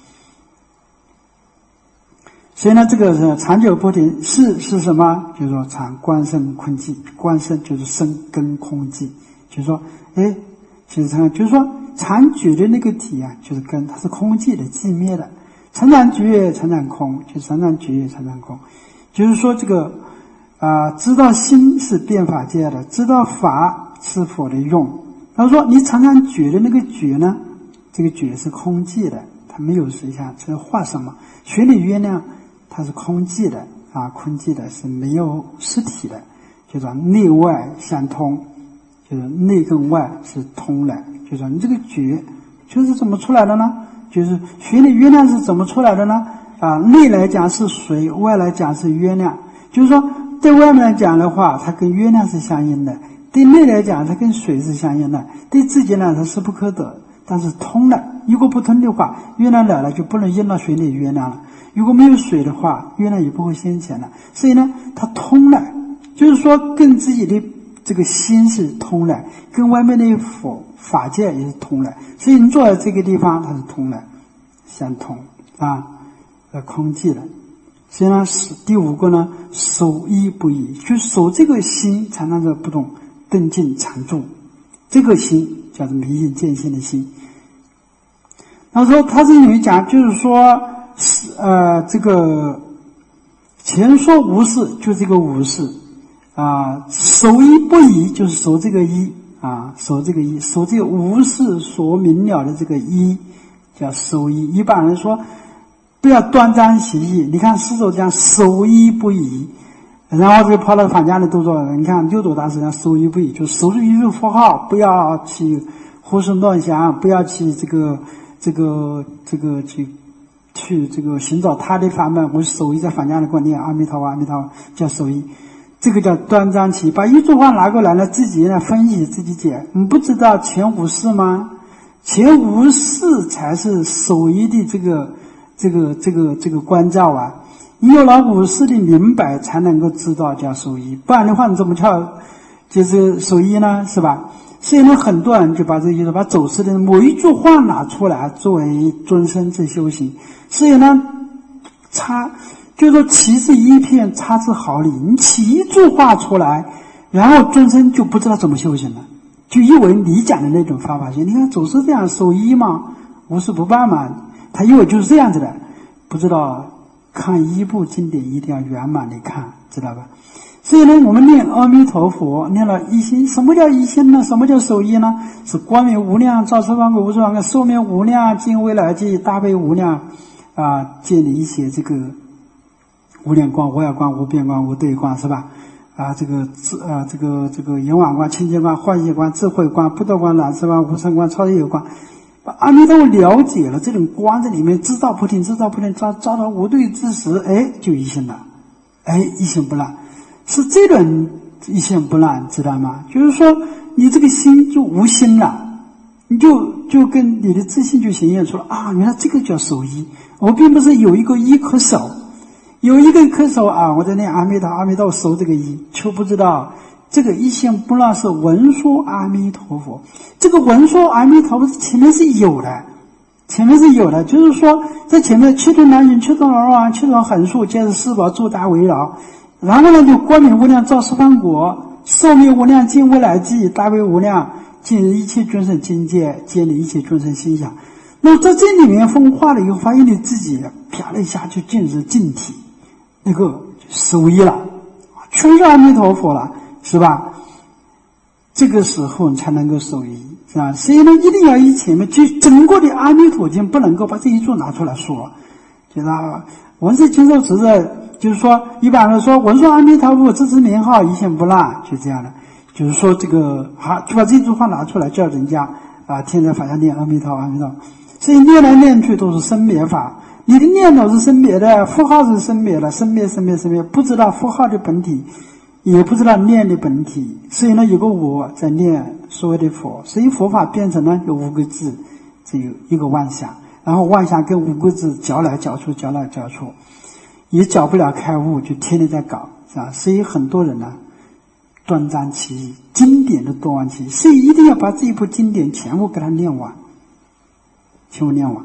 所以呢，这个是长久不停，是是什么？就是说常观身空寂，观身就是身跟空寂，就是说，哎，其实常就是说常觉的那个体啊，就是根，它是空寂的，寂灭的，常常觉，常常空，就常常觉，常常空，就是说这个。啊，知道心是变法界的，知道法是佛的用。他说你常常觉的那个觉呢，这个觉是空寂的，它没有实相，这画什么？学理月亮它是空寂的啊，空寂的是没有实体的，就是说内外相通，就是内跟外是通的，就是说你这个觉就是怎么出来的呢？就是学理月亮是怎么出来的呢？啊，内来讲是水，外来讲是月亮，就是说。对外面来讲的话，它跟月亮是相应的；对内来讲，它跟水是相应的；对自己呢，它是不可得，但是通了。如果不通的话，月亮来了就不能用到水里月亮了；如果没有水的话，月亮也不会现前了。所以呢，它通了，就是说跟自己的这个心是通了，跟外面的佛法界也是通了。所以你坐在这个地方，它是通了，相通啊，呃，空寂了。所以呢，第五个呢，守一不移，就守这个心常常在不动，顿静常住，这个心叫做明心见性的心。他说他这里面讲，就是说，呃，这个前说无事，就这个无事啊，守一不移，就是守这个一啊，守这个一，守这个无事所明了的这个一，叫守一。一般人说。不要断章取义，你看四祖讲守一不移，然后这个跑到坊间里都说，你看六祖大师讲守一不移，就守住一句佛号，不要去胡思乱想，不要去这个这个这个去去这个寻找他的法门。我守一在坊间里观念阿弥陀佛阿弥陀佛，叫守一，这个叫断章取义，把一句话拿过来了，自己来分析自己解。你不知道前无事吗？前无事才是守一的这个。这个这个这个关照啊，你有了五事的明白，才能够知道叫守一，不然的话你怎么叫就是守一呢？是吧？所以呢，很多人就把这些把走势的某一句话拿出来作为终身之修行。所以呢，差就是说其是一片，差之毫厘。你起一句话出来，然后众生就不知道怎么修行了，就以为你讲的那种方法行。你看祖师这样守一嘛，无事不办嘛，他以为就是这样子的，不知道看一部经典一定要圆满的看，知道吧？所以呢，我们念阿弥陀佛，念了一心。什么叫一心呢？什么叫守一呢？是光明无量，照十方国无数方个，寿命无量，尽未来际，大悲无量啊，建立一些这个无量光、无碍光、无边光、无对光，是吧？啊，这个智啊，这个这个圆满光、清净光、幻业光、智慧光、不动光、染色光、无生光、超越有光。把阿弥陀佛了解了这种光在里面，知道不停，知道不停，照照到无对之时，哎，就一心了，哎，一心不乱。是这种一心不乱，知道吗？就是说你这个心就无心了，你就就跟你的自信就显现出了啊，原来这个叫守一。我并不是有一个一可守，有一个可守啊，我在念阿弥陀阿弥陀守这个一，却不知道这个一心不乱是文说阿弥陀佛。这个文说阿弥陀佛前面是有的，前面是有的，就是说在前面七种难行，七种而往，七种横竖，皆是四宝诸大围绕。然后呢，就光明无量，照十方国，寿命无量，尽未来际，大悲无量，尽一切众生境界，建立一切众生心想。那么在这里面分化了以后，发现你自己啪的一下就进入净体，那个守一了，全是阿弥陀佛了，是吧？这个时候你才能够守一，是吧？所以呢，一定要以前面就整个的阿弥陀经不能够把这一句拿出来说，知道吧？文字经受持的。就是说，一般来说，文说阿弥陀佛，自知名号，一心不乱，就这样的。就是说，这个好，就把这句话拿出来，叫人家啊，天在法下念阿弥陀阿弥陀。所以念来念去都是生灭法，你的念头是生灭的，符号是生灭的，生灭生灭生灭，不知道符号的本体，也不知道念的本体。所以呢，有个我在念所谓的佛，所以佛法变成了有五个字，只有一个妄想，然后妄想跟五个字搅来搅出，搅来搅出。也搅不了开悟，就天天在搞，是吧？所以很多人呢，断章取义，经典的断章取义，所以一定要把这一部经典全部给它念完，全部念完。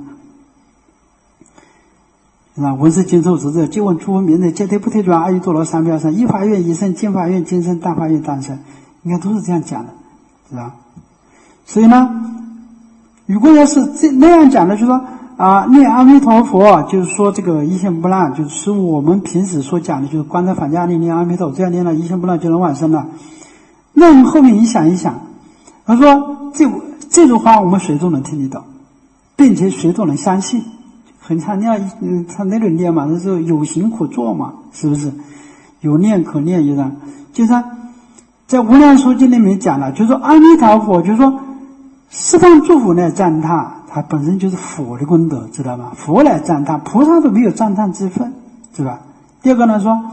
那文字经受持者，借问诸佛名人，皆推不推转，阿耨多罗三藐三，一法愿一生，净法愿今生，大法愿当生。你看都是这样讲的，是吧？所以呢，如果要是这那样讲的，就是说。啊，念阿弥陀佛，就是说这个一心不乱，就是我们平时所讲的，就是观在法家里念阿弥陀，这样念了一心不乱就能往生了。那你后面你想一想，他说这这句话我们谁都能听得懂，并且谁都能相信，很强调他那种念嘛，那是有行可做嘛，是不是？有念可念一样，就是在无量寿经里面讲了，就是说阿弥陀佛，就是说十方诸佛来赞叹。它本身就是佛的功德，知道吗？佛来赞叹，菩萨都没有赞叹之分，是吧？第二个呢说，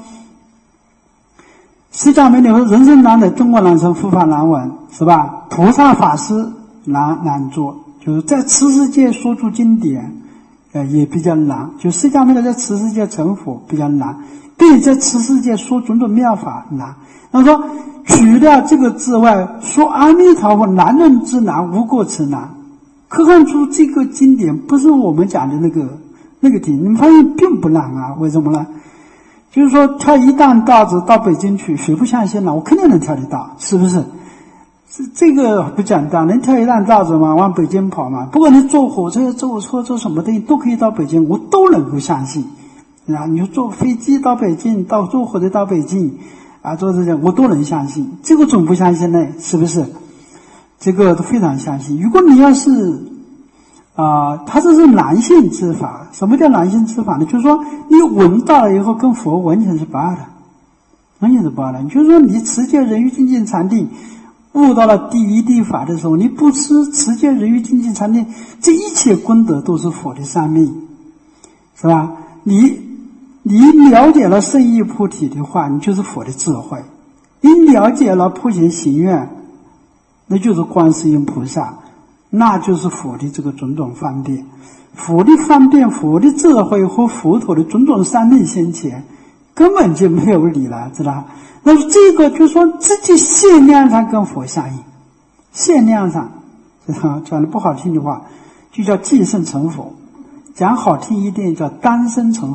释迦牟尼佛人生难得，中国难成，佛法难闻，是吧？菩萨法师难难做，就是在此世界说出经典，呃，也比较难。就释迦牟尼在此世界成佛比较难，并在此世界说种种妙法难。那说除掉这个之外，说阿弥陀佛难人之难，无过之难。可看出这个经典不是我们讲的那个那个经，你们发现并不难啊？为什么呢？就是说挑一担稻子到北京去，谁不相信呢？我肯定能挑得到，是不是？这这个不简单，能挑一担稻子吗？往北京跑嘛？不管你坐火车、坐车、坐什么东西都可以到北京，我都能够相信。啊，你说坐飞机到北京，到坐火车到北京，啊，坐这些我都能相信。这个总不相信呢？是不是？这个都非常相信。如果你要是啊、呃，他这是男性之法。什么叫男性之法呢？就是说你闻到了以后跟佛完全是不二的，完全是不二的。就是说你持戒人欲精进禅定悟到了第一地法的时候，你不持持戒人欲精进禅定，这一切功德都是佛的三昧，是吧？你你了解了圣意菩提的话，你就是佛的智慧；你了解了普贤行愿，那就是观世音菩萨，那就是佛的这个种种方便。佛的方便，佛的智慧和佛陀的种种三昧先前，根本就没有理了，知道？那么这个就是说自己限量上跟佛相应，限量上，知道？讲的不好听的话，就叫即圣成佛；讲好听一点，叫单生成佛。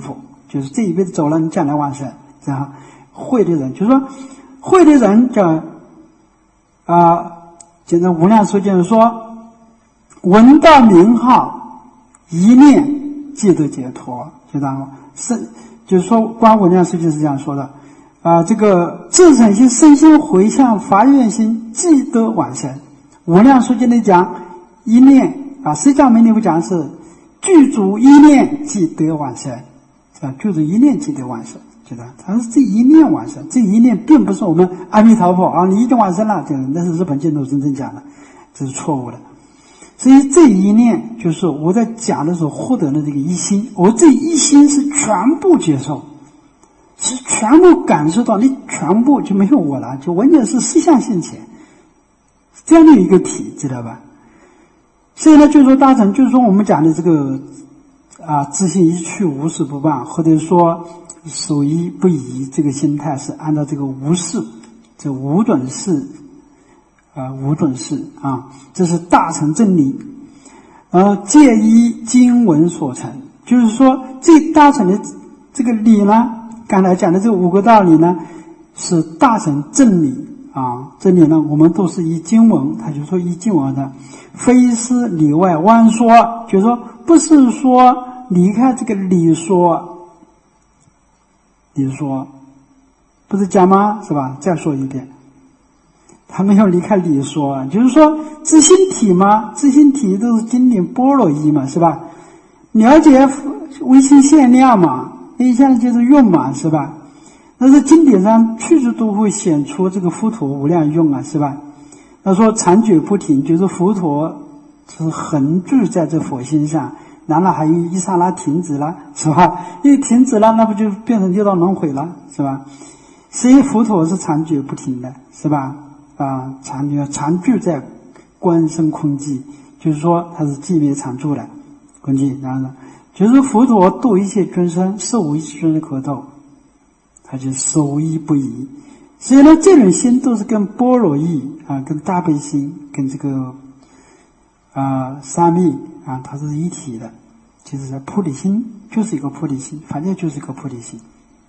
就是这一辈子走了，你将来往生。这样会的人，就是说会的人叫啊，现在无量寿经说，闻到名号，一念即得解脱，就这样是，就是说观无量寿经是这样说的啊，这个自诚心、身心回向、发愿心，即得往生。无量寿经里讲一念啊，释迦牟尼佛讲是具足一念即得往生，啊，具足一念即得往生。觉得他是这一念往生，这一念并不是我们阿弥陀佛啊，你已经往生了，这那是日本净土真正讲的，这是错误的。所以这一念就是我在讲的时候获得了这个一心，我这一心是全部接受，是全部感受到，你全部就没有我了，就完全是实相现前，这样的一个体，知道吧？所以呢，就是说大乘，就是说我们讲的这个啊，自性一去，无事不办，或者说守一不疑，这个心态是按照这个无事，这无准事啊，无准事啊，这是大乘正理。呃，借依经文所成，就是说这大乘的这个理呢，刚才讲的这五个道理呢，是大乘正理啊。这里呢，我们都是依经文，他就说依经文的，非是里外弯说，就是说不是说离开这个理说。理说不是讲吗？是吧？再说一遍，他没有离开理说，就是说自性体嘛，自性体都是经典般若义嘛，是吧？了解唯心限量嘛，一下子就是用嘛，是吧？那是经典上处处都会显出这个佛陀无量用啊，是吧？他说长久不停，就是佛陀是恒住在这佛心上。难道还有一刹那停止了，是吧？一停止了，那不就变成六道轮回了，是吧？所以佛陀是长久不停的，是吧？啊，长久常住在观身空寂，就是说它是寂灭常住的空寂。然后呢，就是佛陀度一切众生，受一切众生苦斗，他就守一不疑。所以呢，这种心都是跟般若义啊，跟大悲心，跟这个啊三昧啊，它是一体的。就是在菩提心就是一个菩提心，反正就是一个菩提心。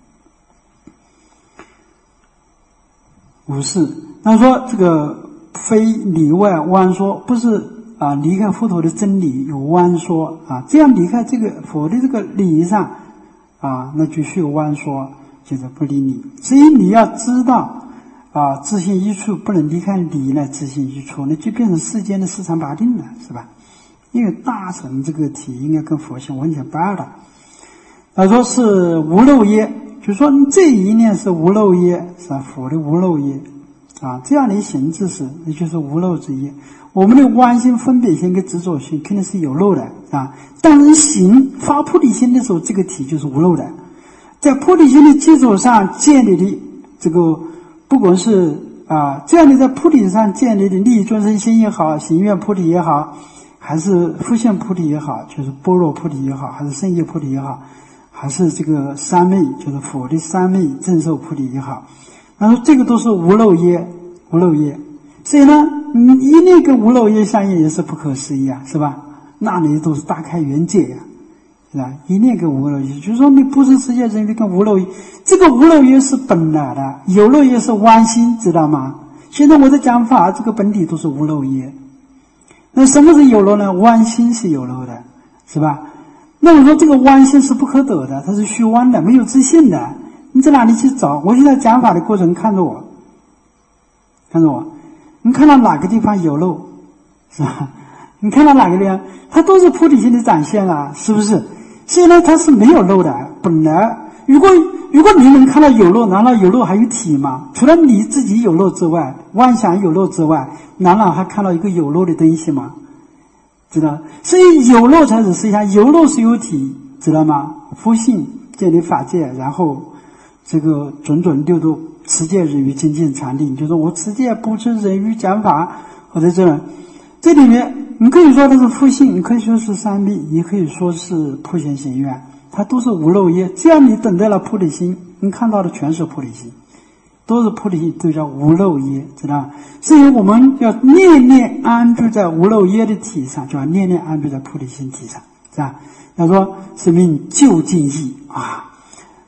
无事，那说这个非里外弯说，不是啊离开佛陀的真理有弯说啊，这样离开这个佛的这个理上啊，那就需要弯说，就是不离理。所以你要知道啊，自性一处不能离开理来自性一处，那就变成世间的四常八定了，是吧？因为大乘这个体应该跟佛性完全不二的。他说是无漏业，就说这一念是无漏业，是吧？佛的无漏业啊，这样的行之时，那就是无漏之业。我们的妄心、分别心跟执着心肯定是有漏的啊，但是行发菩提心的时候，这个体就是无漏的。在菩提心的基础上建立的这个，不管是啊这样的在菩提上建立的利益众生心也好，行愿菩提也好，还是复现菩提也好，就是般若菩提也好，还是圣业菩提也好，还是这个三昧，就是佛的三昧正受菩提也好，他说这个都是无漏业，无漏业。所以呢，嗯，一念跟无漏业相应也是不可思议啊，是吧？那里都是大开眼界呀、啊，是吧？一念跟无漏业，就是说你不是世界人跟无漏业，这个无漏业是本来的，有漏业是妄心，知道吗？现在我在讲法，这个本体都是无漏业。那什么是有漏呢？妄心是有漏的，是吧？那我说这个妄心是不可得的，它是虚妄的，没有自信的。你在哪里去找？我现在讲法的过程，看着我，看着我，你看到哪个地方有漏，是吧？你看到哪个地方，它都是菩提心的展现啊，是不是？所以呢，它是没有漏的。本来，如果如果你能看到有漏，难道有漏还有体吗？除了你自己有漏之外，妄想有漏之外，难道还看到一个有漏的东西吗？知道？所以有漏才是实相，有漏是有体，知道吗？佛性建立法界，然后这个种种六度持戒忍辱精进禅定，就是我持戒不持忍辱讲法，或者这种，这里面你可以说它是佛性，你可以说是三昧，也可以说是普贤行愿，它都是无漏业。这样你等待了菩提心，你看到的全是菩提心，都是菩提心，都叫无漏业，知道吗？所以我们要念念安住在无漏业的体上，就要念念安住在菩提心体上，是吧？要说生命究竟义啊，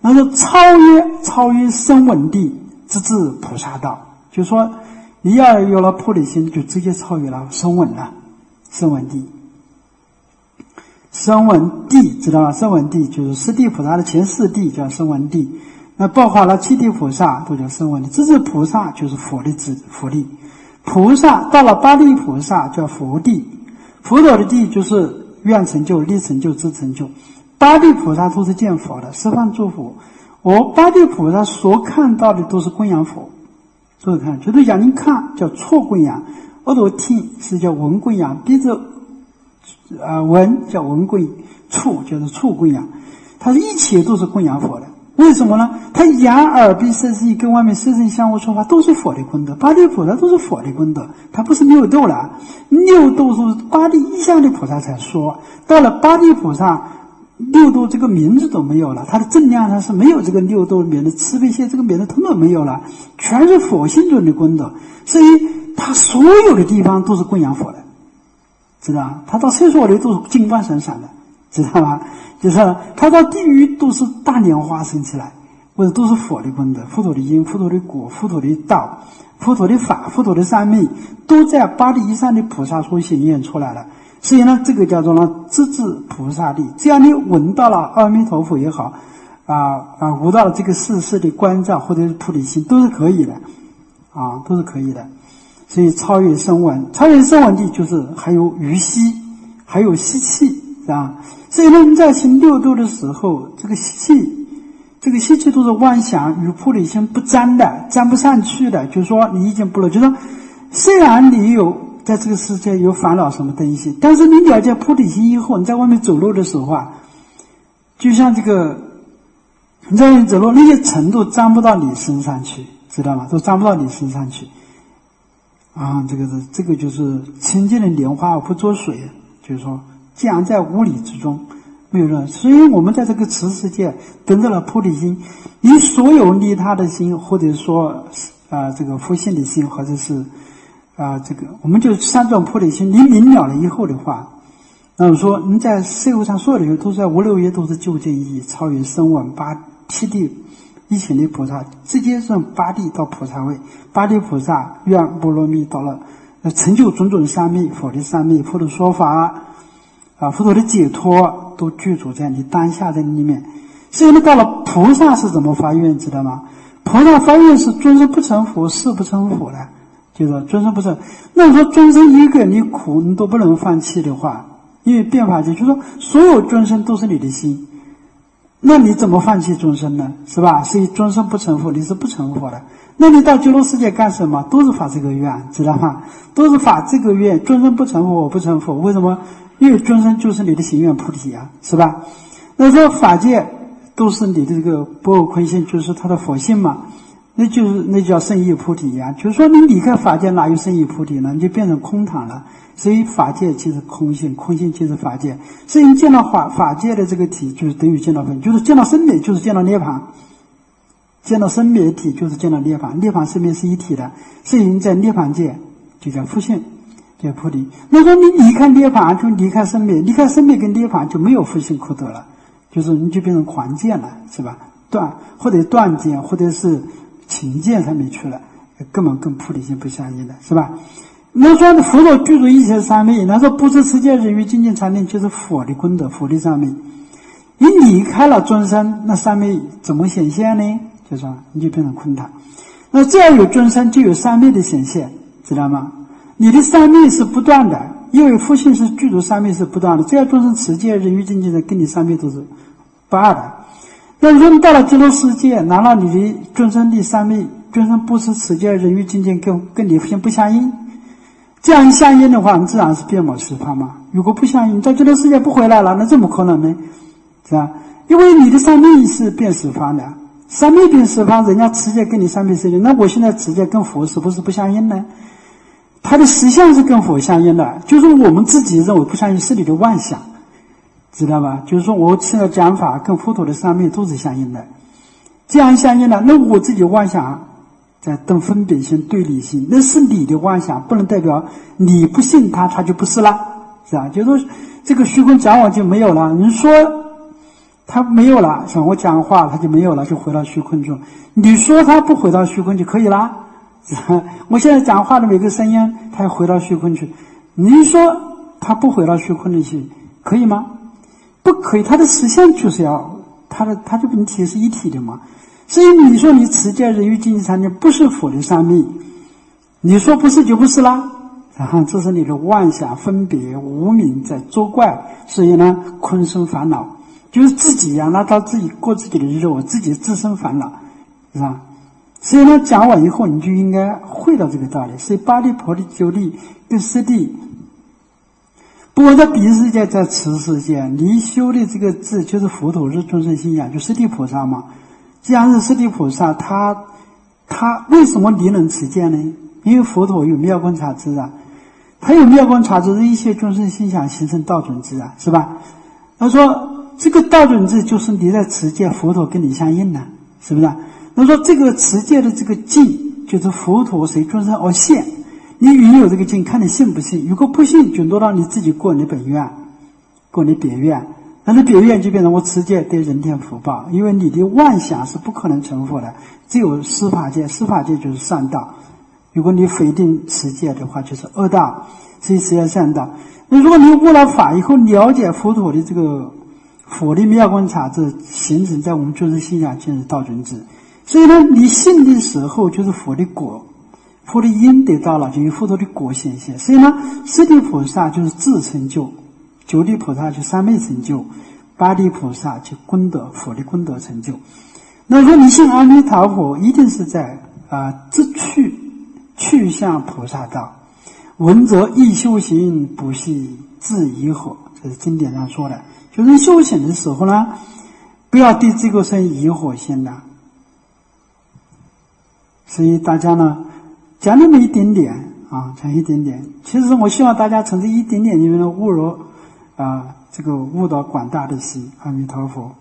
那说超越超越声闻地，直至菩萨道，就说你要有了菩提心，就直接超越了声闻了，声闻地。声闻地知道吧？声闻地就是四谛菩萨的前四谛叫声闻地，那包括了七谛菩萨都叫声闻地，直至菩萨就是佛的智佛力，菩萨到了八地菩萨叫佛地，佛陀的地就是愿成就、力成就、智成就。八地菩萨都是见佛的，十方诸佛。我八地菩萨所看到的都是供养佛，都是看，就是眼睛看叫错供养，耳朵听是叫闻供养，鼻子啊、呃、闻叫闻供，触就是触供养，它是一切都是供养佛的。为什么呢？他眼耳鼻舌身意跟外面色声香味触法都是佛的功德，八地菩萨都是佛的功德，他不是六度了，六度是八地以下的菩萨才说，到了八地菩萨，六度这个名字都没有了，他的正量上是没有这个六度里面的慈悲心这个名字统统没有了，全是佛性中的功德，所以他所有的地方都是供养佛的，知道吧？他到厕所里都是金光闪闪的，知道吧？就是他到地狱都是大莲花升起来，或者都是佛的功德，佛陀的因，佛陀的果，佛陀的道，佛陀的法，佛陀的三昧，都在八地以上的菩萨所显现出来了。所以呢，这个叫做呢直至菩萨地。只要你闻到了阿弥陀佛也好，啊啊，悟到了这个世事的关照或者是菩提心，都是可以的，啊，都是可以的。所以超越声闻，超越声闻地就是还有余息，还有吸气，是吧？所以呢，你在行六度的时候，这个吸气，这个吸气都是妄想与菩提心不沾的，沾不上去的。就是说，你已经不了，就是说，虽然你有在这个世界有烦恼什么东西，但是你了解菩提心以后，你在外面走路的时候啊，就像这个你在外面走路，那些尘都沾不到你身上去，知道吗？都沾不到你身上去。啊，这个是这个就是清净的莲花不着水，就是说。降在无理之中，没有任何。所以我们在这个此世界得到了菩提心，你所有利他的心，或者说啊、呃、这个佛性的心，或者是啊、呃、这个，我们就三种菩提心，你明了了以后的话，那么说你在社会上所有的人都在无六业都是究竟意义，超越声闻八七地一切的菩萨，直接从八地到菩萨位，八地菩萨愿波罗蜜到了成就种种三昧，佛的三昧，佛的说法。啊，佛陀的解脱都具足在你当下的里面。所以呢，到了菩萨是怎么发愿，知道吗？菩萨发愿是终身不成佛，誓不成佛的，就是说终身不成。那你说终身一个你苦你都不能放弃的话，因为变法界就是说所有终身都是你的心，那你怎么放弃终身呢？是吧？所以终身不成佛，你是不成佛的。那你到极乐世界干什么？都是发这个愿，知道吗？都是发这个愿，终身不成佛，我不成佛。为什么？因为终身就是你的行愿菩提啊，是吧？那说法界都是你的这个般若空性，就是它的佛性嘛，那就是那叫圣义菩提啊。就是说你离开法界哪有圣义菩提呢？你就变成空堂了。所以法界即是空性，空性即是法界。所以你见到法法界的这个体，就是等于见到分，就是见到生灭，就是见到涅槃。见到生灭体，就是见到涅槃，涅槃生灭是一体的。所以你在涅槃界就叫佛性。叫菩提。那说你离开涅槃就离开生灭，离开生灭跟涅槃就没有佛性可得了，就是你就变成狂见了，是吧？断或者断见或者是情见上面去了，根本跟菩提心不相应的，是吧？那说佛陀具足一切三昧，那说不知世界人于精进禅定，就是佛的功德，佛的三昧。你离开了众生，那三昧怎么显现呢？就是说你就变成空堂。那只要有众生，就有三昧的显现，知道吗？你的三昧是不断的，因为佛性是具足三昧是不断的，只要众生持戒人于精进的，跟你三昧都是不二的。那如果你到了极乐世界，难道你的众生的三昧，众生不持持戒人于精进跟跟你佛性不相应？这样一相应的话，你自然是变魔十方嘛。如果不相应，在极乐世界不回来了，那怎么可能呢？是吧？因为你的三昧是变十方的，三昧变十方，人家持戒跟你三昧是一，那我现在持戒跟佛是不是不相应呢？它的实相是跟佛相应的，就是我们自己认为不相应是你的妄想，知道吧？就是说我现在讲法跟佛陀的三昧都是相应的，这样相应的，那我自己妄想在等分别心、对立心，那是你的妄想，不能代表你不信他，他就不是了，是吧？就是说这个虚空讲网就没有了。人说他没有了，像我讲话他就没有了，就回到虚空中。你说他不回到虚空就可以啦，我现在讲话的每个声音他要回到虚空去，你说他不回到虚空里去可以吗？不可以，他的实相就是要他的他的本体是一体的嘛。所以你说你持戒人欲境界禅定不是佛的三昧，你说不是就不是啦，然后这是你的妄想分别无明在作怪，所以呢昆生烦恼，就是自己呀、啊，拿到自己过自己的日子，自己自身烦恼，是吧？所以呢讲完以后你就应该会到这个道理。所以八地婆地九地跟十地，不过在彼世界在此世界，你修的这个字就是佛陀是众生心想，就十地菩萨嘛。既然是十地菩萨，他他为什么你能持戒呢？因为佛陀有妙观察智啊，他有妙观察智，是一切众生心想形成道准智啊，是吧？他说这个道准智就是你在持戒，佛陀跟你相应的，是不是？他说这个持戒的这个境就是佛陀随众生而现，你允有这个境，看你信不信。如果不信，就落到你自己过你本愿，过你别愿。那你别愿就变成我持戒得人天福报，因为你的妄想是不可能成佛的，只有司法界，司法界就是善道。如果你否定持戒的话，就是恶道，所以是要善道。那如果你悟了法以后，了解佛陀的这个佛的妙观察智，形成在我们众生心想进入道准智。所以呢，你信的时候就是佛的果，佛的因得到了，就有佛陀的果显现。所以呢，十地菩萨就是智成就，九地菩萨就三昧成就，八地菩萨就功德，佛的功德成就。那说你信阿弥陀佛，一定是在啊、呃、知趣去向菩萨道，闻则易修行，不系自疑惑。这是经典上说的，就是修行的时候呢，不要对这个生疑惑心的。所以大家呢讲那么一点点啊，讲一点点。其实我希望大家从这一点点里面呢悟入啊、呃，这个悟到广大的心。阿弥陀佛。